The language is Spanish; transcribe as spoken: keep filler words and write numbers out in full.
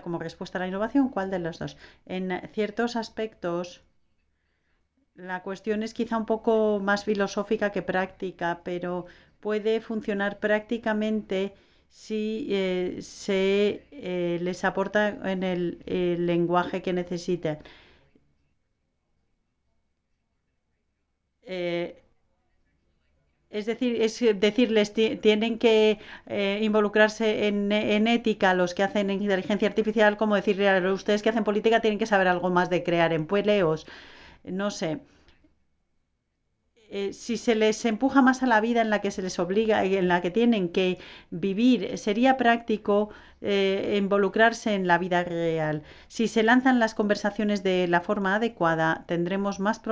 como respuesta a la innovación, ¿cuál de los dos? En ciertos aspectos, la cuestión es quizá un poco más filosófica que práctica, pero puede funcionar prácticamente si eh, se eh, les aporta en el, el lenguaje que necesiten. Eh, Es decir, es decirles, ti- tienen que eh, involucrarse en, en ética los que hacen inteligencia artificial, como decirle a ustedes que hacen política tienen que saber algo más de crear empleos. No sé. Eh, si se les empuja más a la vida en la que se les obliga y en la que tienen que vivir, sería práctico eh, involucrarse en la vida real. Si se lanzan las conversaciones de la forma adecuada, tendremos más